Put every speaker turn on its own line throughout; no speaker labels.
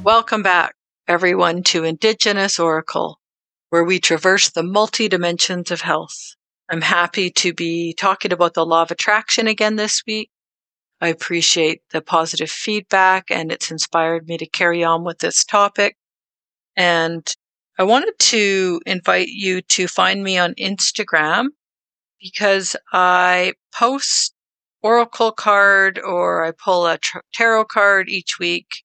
Welcome back, everyone, to Indigenous Oracle, where we traverse the multi-dimensions of health. I'm happy to be talking about the law of attraction again this week. I appreciate the positive feedback, and it's inspired me to carry on with this topic. And I wanted to invite you to find me on Instagram because I post oracle card or I pull a tarot card each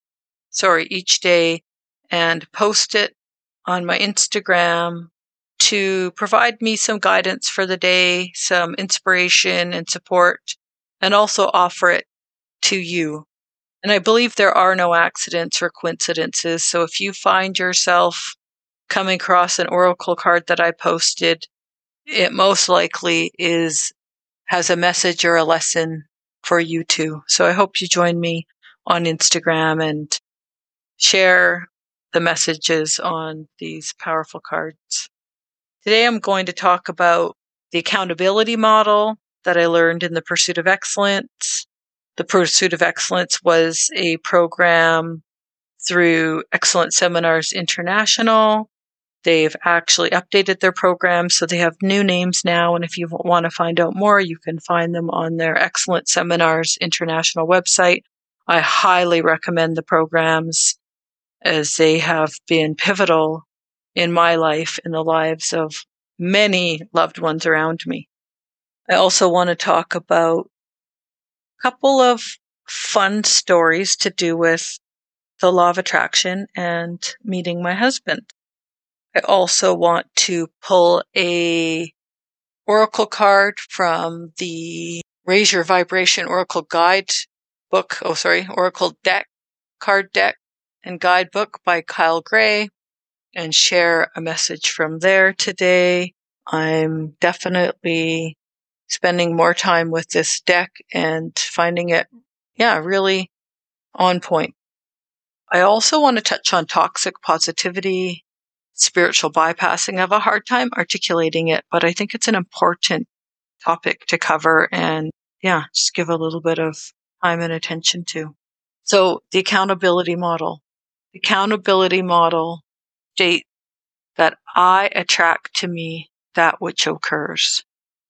day, and post it on my Instagram to provide me some guidance for the day, some inspiration and support, and also offer it to you. And I believe there are no accidents or coincidences. So if you find yourself coming across an oracle card that I posted, it most likely has a message or a lesson for you too. So I hope you join me on Instagram and share the messages on these powerful cards. Today I'm going to talk about the accountability model that I learned in the Pursuit of Excellence. The Pursuit of Excellence was a program through Excellence Seminars International. They've actually updated their program, so they have new names now. And if you want to find out more, you can find them on their Excellence Seminars International website. I highly recommend the programs, as they have been pivotal in my life, in the lives of many loved ones around me. I also want to talk about a couple of fun stories to do with the law of attraction and meeting my husband. I also want to pull a oracle card from the Raise Your Vibration Oracle Guide book. Oracle deck, card deck and guidebook by Kyle Gray, and share a message from there today. I'm definitely spending more time with this deck and finding it, really on point. I also want to touch on toxic positivity, spiritual bypassing. I have a hard time articulating it, but I think it's an important topic to cover and just give a little bit of time and attention to. So the accountability model. The accountability model states that I attract to me that which occurs.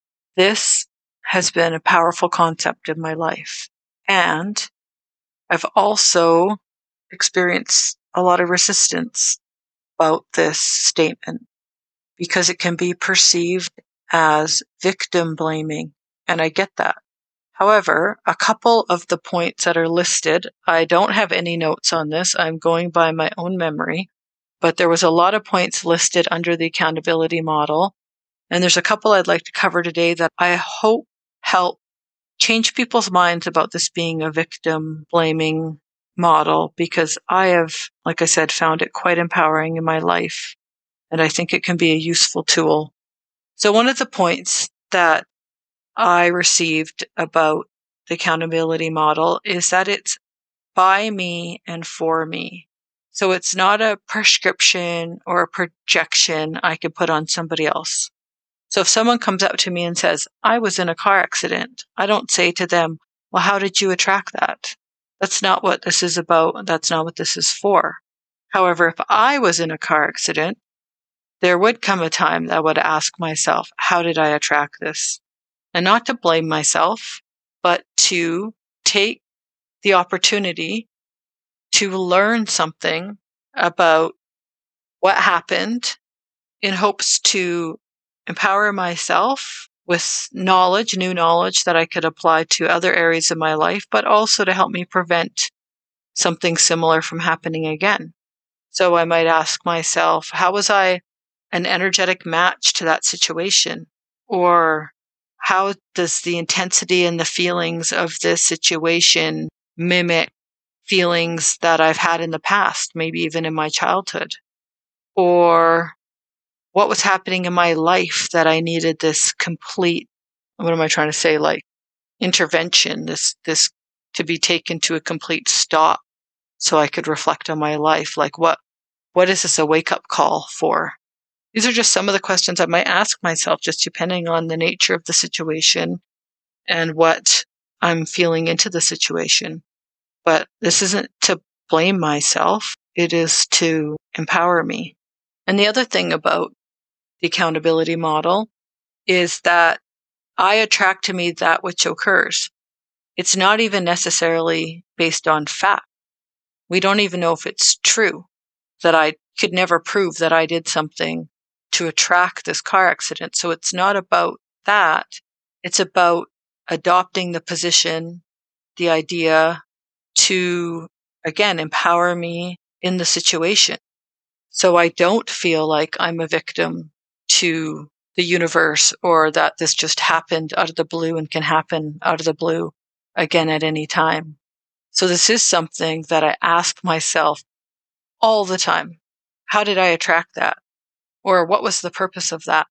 This has been a powerful concept in my life. And I've also experienced a lot of resistance about this statement because it can be perceived as victim blaming. And I get that. However, a couple of the points that are listed, I don't have any notes on this. I'm going by my own memory, but there was a lot of points listed under the accountability model. And there's a couple I'd like to cover today that I hope help change people's minds about this being a victim blaming model, because I have, like I said, found it quite empowering in my life. And I think it can be a useful tool. So one of the points that I received about the accountability model is that it's by me and for me. So it's not a prescription or a projection I could put on somebody else. So if someone comes up to me and says, I was in a car accident, I don't say to them, well, how did you attract that? That's not what this is about. That's not what this is for. However, if I was in a car accident, there would come a time that I would ask myself, how did I attract this? And not to blame myself, but to take the opportunity to learn something about what happened in hopes to empower myself with knowledge, new knowledge that I could apply to other areas of my life, but also to help me prevent something similar from happening again. So I might ask myself, how was I an energetic match to that situation? Or how does the intensity and the feelings of this situation mimic feelings that I've had in the past, maybe even in my childhood? Or what was happening in my life that I needed this complete, intervention, this to be taken to a complete stop so I could reflect on my life? Like what is this a wake-up call for? These are just some of the questions I might ask myself, just depending on the nature of the situation and what I'm feeling into the situation. But this isn't to blame myself. it is to empower me. And the other thing about the accountability model is that I attract to me that which occurs. It's not even necessarily based on fact. We don't even know if it's true, that I could never prove that I did something to attract this car accident. So it's not about that. It's about adopting the position, the idea to, again, empower me in the situation. So I don't feel like I'm a victim to the universe, or that this just happened out of the blue and can happen out of the blue again at any time. So this is something that I ask myself all the time. How did I attract that? Or what was the purpose of that?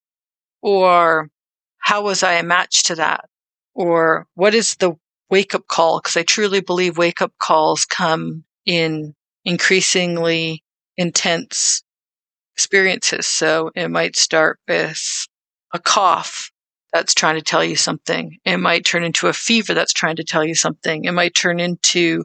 Or how was I a match to that? Or what is the wake-up call? Because I truly believe wake-up calls come in increasingly intense experiences. So it might start with a cough that's trying to tell you something. It might turn into a fever that's trying to tell you something. It might turn into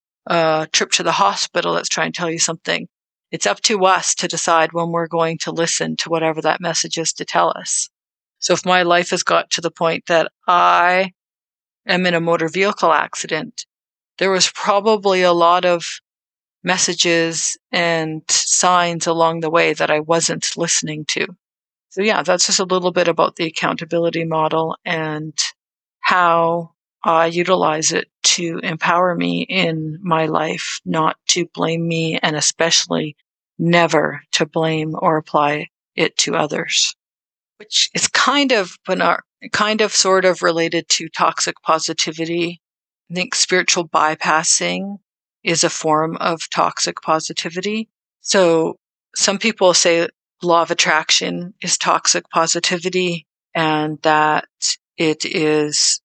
a trip to the hospital that's trying to tell you something. It's up to us to decide when we're going to listen to whatever that message is to tell us. So if my life has got to the point that I am in a motor vehicle accident, there was probably a lot of messages and signs along the way that I wasn't listening to. So yeah, that's just a little bit about the accountability model and how I utilize it to empower me in my life, not to blame me, and especially never to blame or apply it to others, which is kind of sort of related to toxic positivity. I think spiritual bypassing is a form of toxic positivity. So some people say law of attraction is toxic positivity, and that it is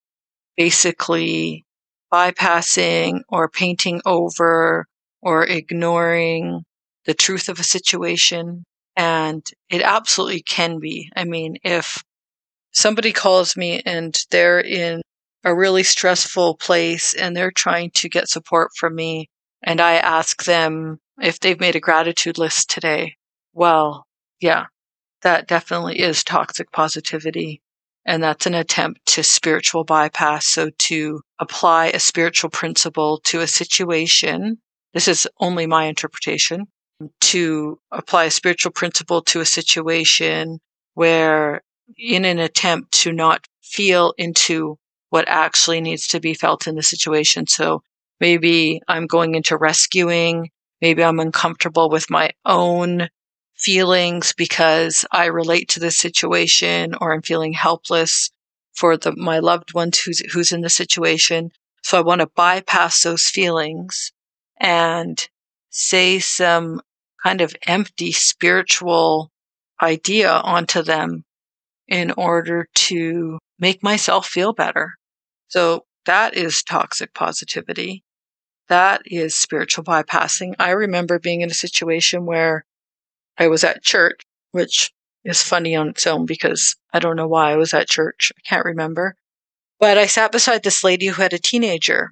basically bypassing or painting over or ignoring the truth of a situation. And it absolutely can be. I mean, if somebody calls me and they're in a really stressful place and they're trying to get support from me, and I ask them if they've made a gratitude list today, well, yeah, that definitely is toxic positivity. And that's an attempt to spiritual bypass. So to apply a spiritual principle to a situation, this is only my interpretation, to apply a spiritual principle to a situation where, in an attempt to not feel into what actually needs to be felt in the situation. So maybe I'm going into rescuing, maybe I'm uncomfortable with my own feelings because I relate to this situation, or I'm feeling helpless for my loved ones who's in the situation. So I want to bypass those feelings and say some kind of empty spiritual idea onto them in order to make myself feel better. So that is toxic positivity. That is spiritual bypassing. I remember being in a situation where I was at church, which is funny on its own because I don't know why I was at church. I can't remember. But I sat beside this lady who had a teenager.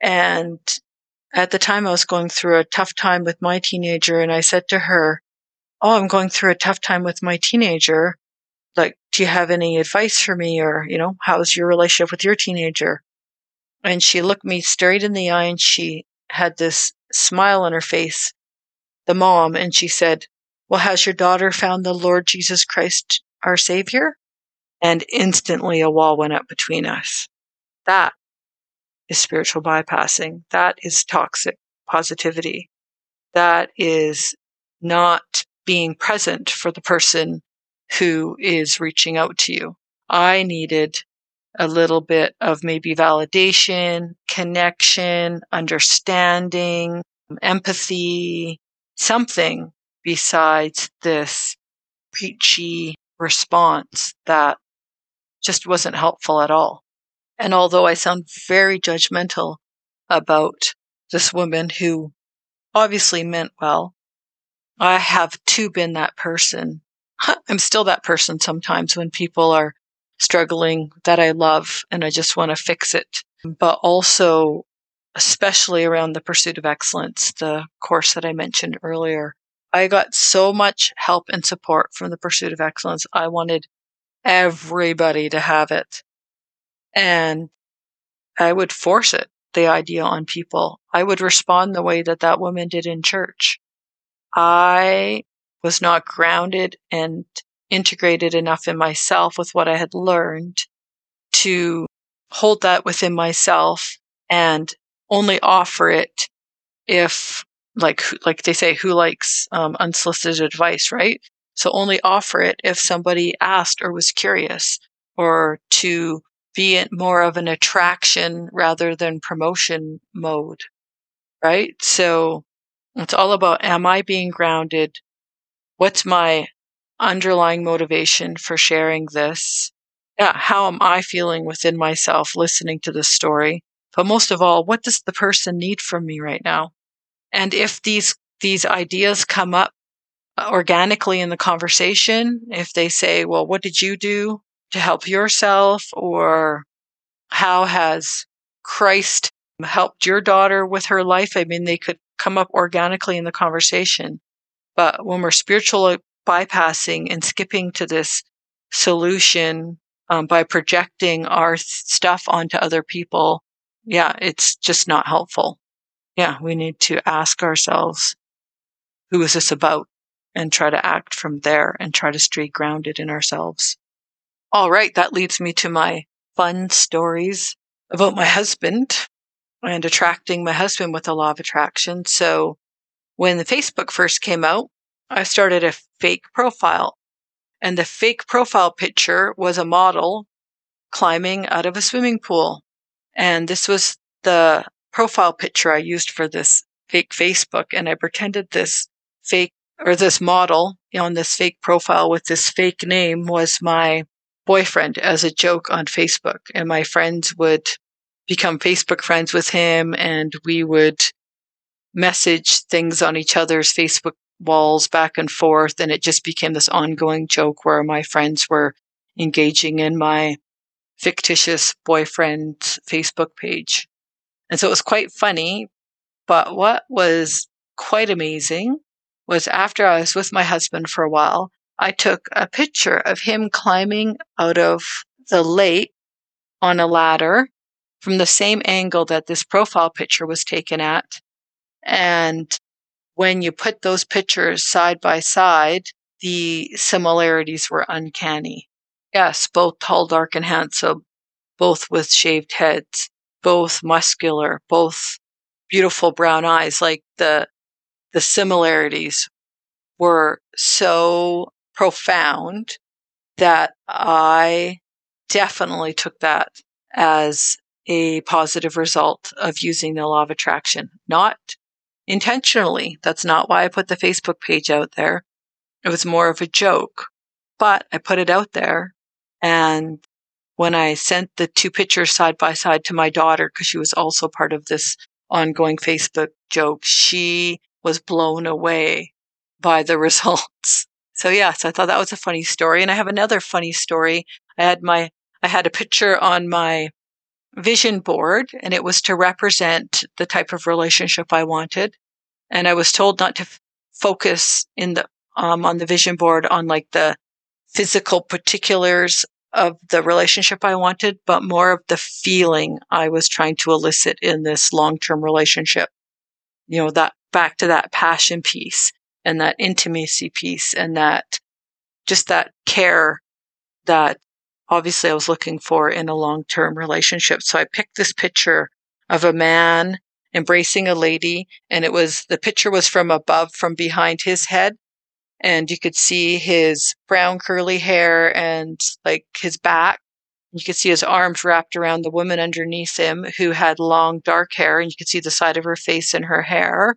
And at the time I was going through a tough time with my teenager. And I said to her, "Oh, I'm going through a tough time with my teenager. Like, do you have any advice for me? Or, how's your relationship with your teenager?" And she looked me straight in the eye and she had this smile on her face, the mom, and she said, "Well, has your daughter found the Lord Jesus Christ, our Savior?" And instantly a wall went up between us. That is spiritual bypassing. That is toxic positivity. That is not being present for the person who is reaching out to you. I needed a little bit of maybe validation, connection, understanding, empathy, something besides this preachy response that just wasn't helpful at all. And although I sound very judgmental about this woman who obviously meant well, I have too been that person. I'm still that person sometimes when people are struggling that I love and I just want to fix it. But also especially around the Pursuit of Excellence, the course that I mentioned earlier. I got so much help and support from the Pursuit of Excellence. I wanted everybody to have it. And I would force the idea on people. I would respond the way that that woman did in church. I was not grounded and integrated enough in myself with what I had learned to hold that within myself and only offer it if, like they say, who likes unsolicited advice, right? So only offer it if somebody asked or was curious, or to be in more of an attraction rather than promotion mode, right? So it's all about, am I being grounded? What's my underlying motivation for sharing this? Yeah, how am I feeling within myself listening to this story? But most of all, what does the person need from me right now? And if these ideas come up organically in the conversation, if they say, well, what did you do to help yourself? Or how has Christ helped your daughter with her life? I mean, they could come up organically in the conversation. But when we're spiritual bypassing and skipping to this solution by projecting our stuff onto other people, yeah, it's just not helpful. Yeah, we need to ask ourselves, who is this about? And try to act from there and try to stay grounded in ourselves. All right, that leads me to my fun stories about my husband and attracting my husband with the law of attraction. So when the Facebook first came out, I started a fake profile. And the fake profile picture was a model climbing out of a swimming pool. And this was the profile picture I used for this fake Facebook. And I pretended this model on this fake profile with this fake name was my boyfriend as a joke on Facebook. And my friends would become Facebook friends with him, and we would message things on each other's Facebook walls back and forth. And it just became this ongoing joke where my friends were engaging in my fictitious boyfriend's Facebook page. And so it was quite funny. But what was quite amazing was, after I was with my husband for a while, I took a picture of him climbing out of the lake on a ladder from the same angle that this profile picture was taken at. And when you put those pictures side by side, the similarities were uncanny. Yes, both tall, dark, and handsome, both with shaved heads, both muscular, both beautiful brown eyes. Like the similarities were so profound that I definitely took that as a positive result of using the law of attraction. Not intentionally. That's not why I put the Facebook page out there. It was more of a joke, but I put it out there. And when I sent the two pictures side by side to my daughter, because she was also part of this ongoing Facebook joke, she was blown away by the results. So yes, I thought that was a funny story. And I have another funny story. I had a picture on my vision board, and it was to represent the type of relationship I wanted. And I was told not to focus on the vision board on like the physical particulars of the relationship I wanted, but more of the feeling I was trying to elicit in this long-term relationship. You know, that back to that passion piece and that intimacy piece and that just that care that obviously I was looking for in a long-term relationship. So I picked this picture of a man embracing a lady, and the picture was from above, from behind his head. And you could see his brown curly hair and like his back. You could see his arms wrapped around the woman underneath him, who had long dark hair, and you could see the side of her face and her hair.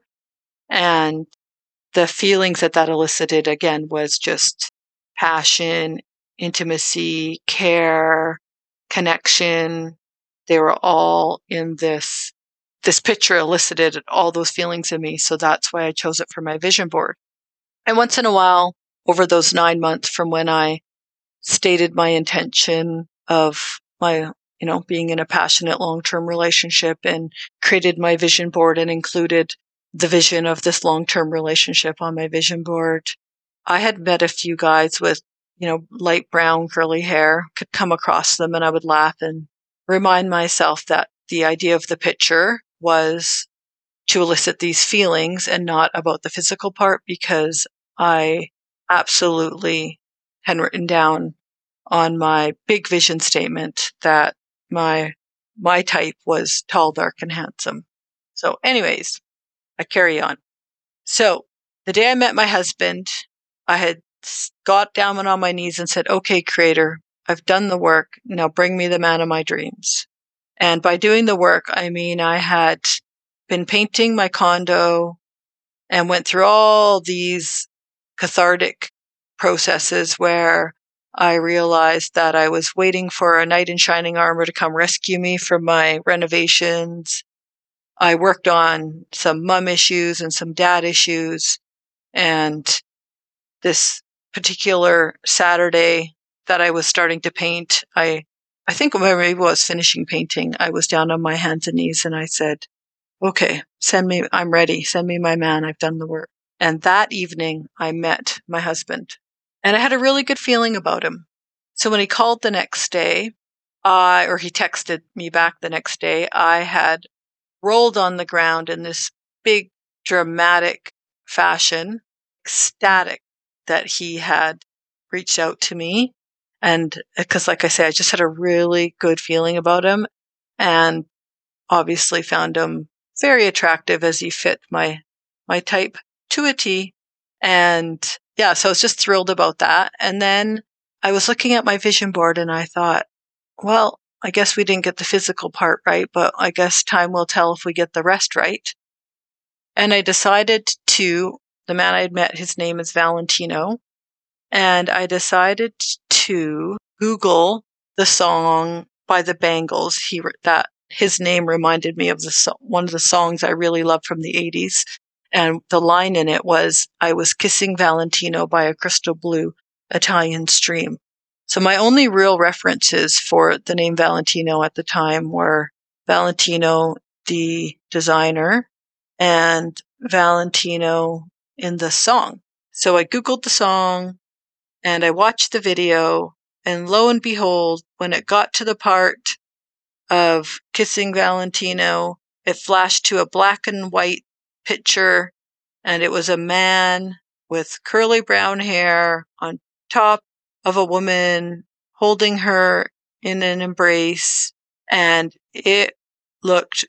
And the feelings that elicited, again, was just passion, intimacy, care, connection. They were all in this picture, elicited all those feelings in me. So that's why I chose it for my vision board. And once in a while, over those 9 months from when I stated my intention of my being in a passionate long-term relationship, and created my vision board and included the vision of this long-term relationship on my vision board. I had met a few guys with, light brown curly hair, could come across them and I would laugh and remind myself that the idea of the picture was to elicit these feelings and not about the physical part, because I absolutely had written down on my big vision statement that my type was tall, dark, and handsome. So anyways, I carry on. So the day I met my husband, I had got down on my knees and said, okay, Creator, I've done the work. Now bring me the man of my dreams. And by doing the work, I mean, I had been painting my condo and went through all these cathartic processes where I realized that I was waiting for a knight in shining armor to come rescue me from my renovations. I worked on some mom issues and some dad issues. And this particular Saturday that I was starting to paint, I think maybe I was finishing painting. I was down on my hands and knees and I said, okay, I'm ready. Send me my man. I've done the work. And that evening I met my husband and I had a really good feeling about him. So when he called the next day, or he texted me back the next day, I had rolled on the ground in this big dramatic fashion, ecstatic that he had reached out to me. And because like I say, I just had a really good feeling about him and obviously found him very attractive as he fit my type to a T. And yeah, so I was just thrilled about that. And then I was looking at my vision board and I thought, well, I guess we didn't get the physical part right, but I guess time will tell if we get the rest right. And I decided the man I had met, his name is Valentino. And I decided to Google the song by the Bangles. His name reminded me of one of the songs I really loved from the 80s. And the line in it was, I was kissing Valentino by a crystal blue Italian stream. So my only real references for the name Valentino at the time were Valentino, the designer, and Valentino in the song. So I Googled the song and I watched the video, and lo and behold, when it got to the part of kissing Valentino, it flashed to a black and white picture, and it was a man with curly brown hair on top of a woman holding her in an embrace, and it looked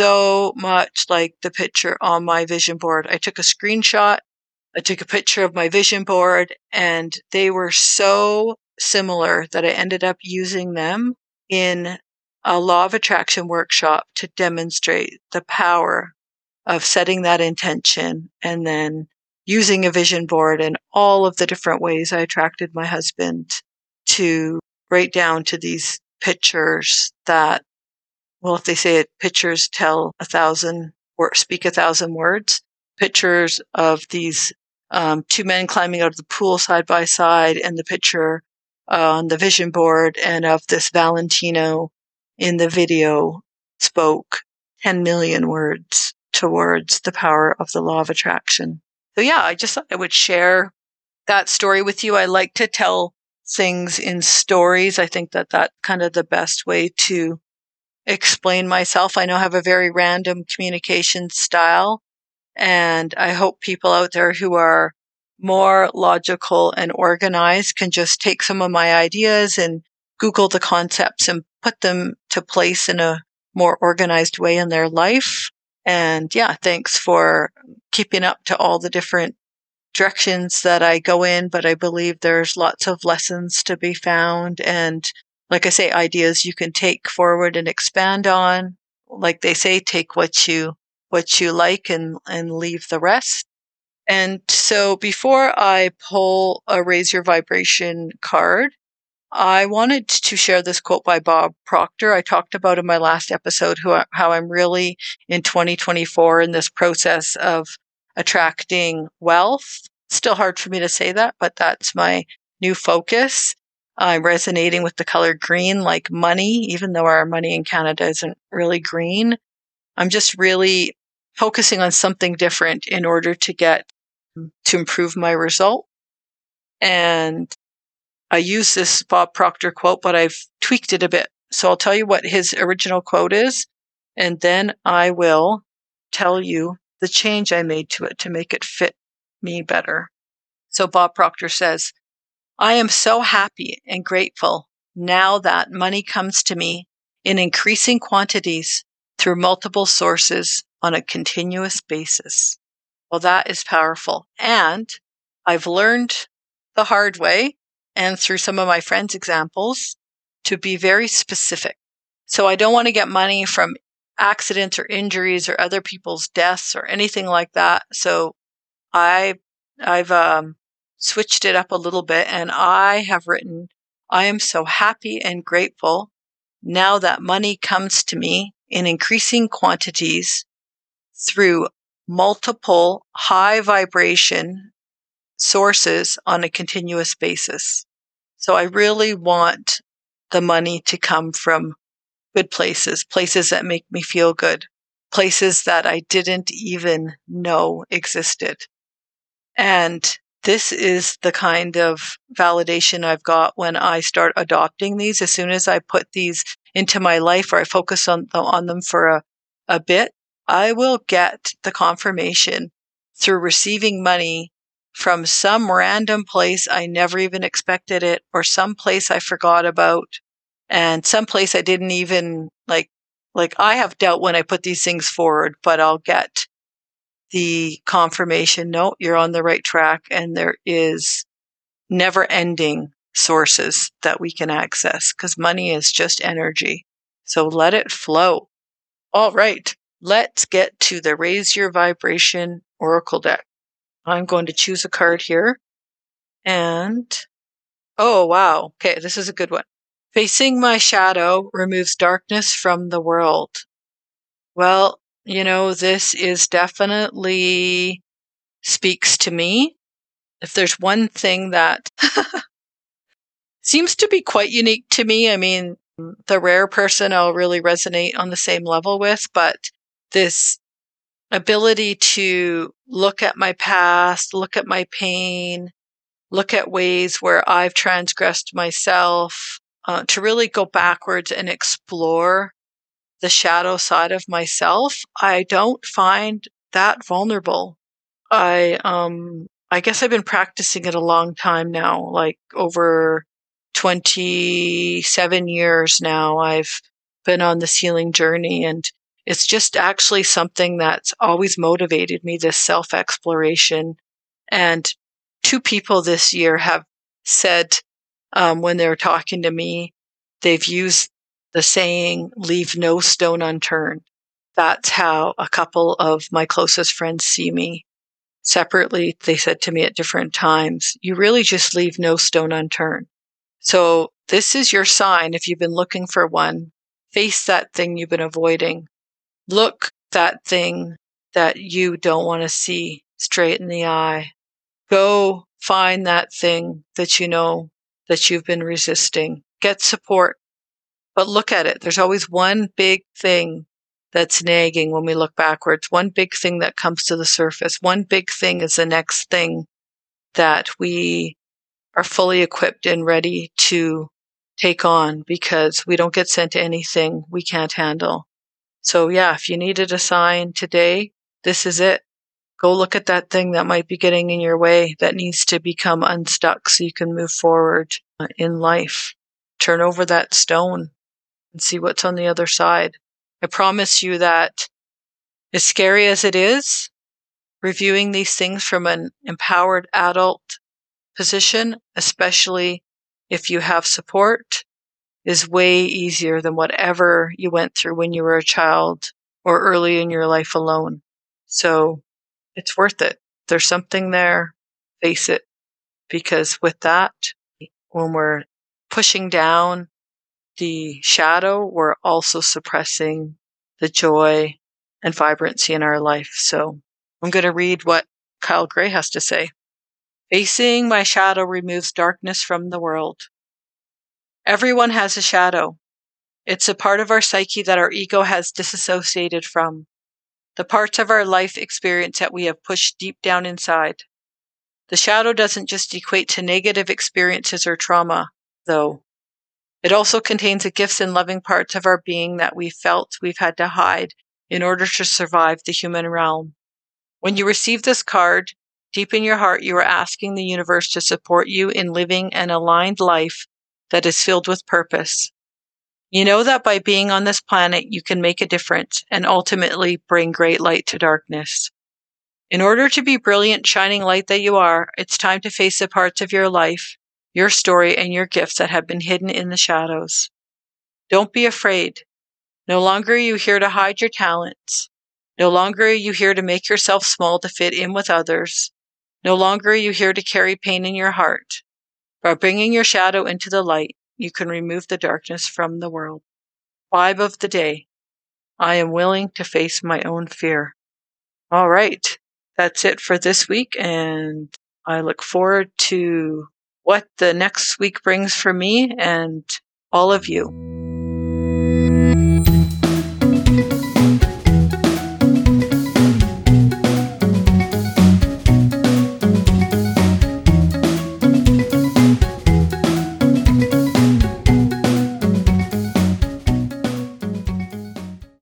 so much like the picture on my vision board. I took a screenshot, I took a picture of my vision board, and they were so similar that I ended up using them in a law of attraction workshop to demonstrate the power of setting that intention and then using a vision board and all of the different ways I attracted my husband to write down to these pictures that, well, if they say it, pictures tell 1,000 or speak 1,000 words. Pictures of these two men climbing out of the pool side by side, and the picture on the vision board and of this Valentino in the video spoke 10 million words towards the power of the law of attraction. So yeah, I just thought I would share that story with you. I like to tell things in stories. I think that that's kind of the best way to explain myself. I know I have a very random communication style, and I hope people out there who are more logical and organized can just take some of my ideas and Google the concepts and put them to place in a more organized way in their life. And yeah, thanks for keeping up to all the different directions that I go in, but I believe there's lots of lessons to be found. And like I say, ideas you can take forward and expand on. Like they say, take what you like and leave the rest. And so before I pull a Raise Your Vibration card, I wanted to share this quote by Bob Proctor. I talked about in my last episode how I'm really in 2024 in this process of attracting wealth. It's still hard for me to say that, but that's my new focus. I'm resonating with the color green, like money, even though our money in Canada isn't really green. I'm just really focusing on something different in order to improve my result. And I use this Bob Proctor quote, but I've tweaked it a bit. So I'll tell you what his original quote is, and then I will tell you the change I made to it to make it fit me better. So Bob Proctor says, I am so happy and grateful now that money comes to me in increasing quantities through multiple sources on a continuous basis. Well, that is powerful. And I've learned the hard way and through some of my friends' examples to be very specific. So I don't want to get money from accidents or injuries or other people's deaths or anything like that. So I've switched it up a little bit, and I have written, I am so happy and grateful now that money comes to me in increasing quantities through multiple high vibration sources on a continuous basis. So I really want the money to come from good places, places that make me feel good, places that I didn't even know existed. And this is the kind of validation I've got when I start adopting these. As soon as I put these into my life or I focus on them for a bit, I will get the confirmation through receiving money from some random place I never even expected it, or some place I forgot about, and some place I didn't even like I have doubt when I put these things forward, but I'll get the confirmation, no, you're on the right track, and there is never ending sources that we can access because money is just energy. So let it flow. All right, let's get to the Raise Your Vibration Oracle deck. I'm going to choose a card here. And, oh, wow. Okay, this is a good one. Facing my shadow removes darkness from the world. Well, this is definitely speaks to me. If there's one thing that seems to be quite unique to me, I mean, the rare person I'll really resonate on the same level with, but this ability to look at my past, look at my pain, look at ways where I've transgressed myself, to really go backwards and explore the shadow side of myself, I don't find that vulnerable. I guess I've been practicing it a long time now, like over 27 years now. I've been on this healing journey, and it's just actually something that's always motivated me, this self-exploration. And 2 people this year have said, when they're talking to me, they've used the saying, leave no stone unturned. That's how a couple of my closest friends see me. Separately, they said to me at different times, you really just leave no stone unturned. So this is your sign. If you've been looking for one, face that thing you've been avoiding. Look that thing that you don't want to see straight in the eye. Go find that thing that you know that you've been resisting. Get support, but look at it. There's always one big thing that's nagging when we look backwards. One big thing that comes to the surface. One big thing is the next thing that we are fully equipped and ready to take on, because we don't get sent anything we can't handle. So yeah, if you needed a sign today, this is it. Go look at that thing that might be getting in your way, that needs to become unstuck so you can move forward in life. Turn over that stone and see what's on the other side. I promise you that, as scary as it is, reviewing these things from an empowered adult position, especially if you have support, is way easier than whatever you went through when you were a child or early in your life alone. So it's worth it. There's something there. Face it. Because with that, when we're pushing down the shadow, we're also suppressing the joy and vibrancy in our life. So I'm going to read what Kyle Gray has to say. Facing my shadow removes darkness from the world. Everyone has a shadow. It's a part of our psyche that our ego has disassociated from, the parts of our life experience that we have pushed deep down inside. The shadow doesn't just equate to negative experiences or trauma, though. It also contains the gifts and loving parts of our being that we felt we've had to hide in order to survive the human realm. When you receive this card, deep in your heart, you are asking the universe to support you in living an aligned life that is filled with purpose. You know that by being on this planet, you can make a difference and ultimately bring great light to darkness. In order to be brilliant, shining light that you are, it's time to face the parts of your life, your story, and your gifts that have been hidden in the shadows. Don't be afraid. No longer are you here to hide your talents. No longer are you here to make yourself small to fit in with others. No longer are you here to carry pain in your heart. By bringing your shadow into the light, you can remove the darkness from the world. Vibe of the day. I am willing to face my own fear. All right. That's it for this week, and I look forward to what the next week brings for me and all of you.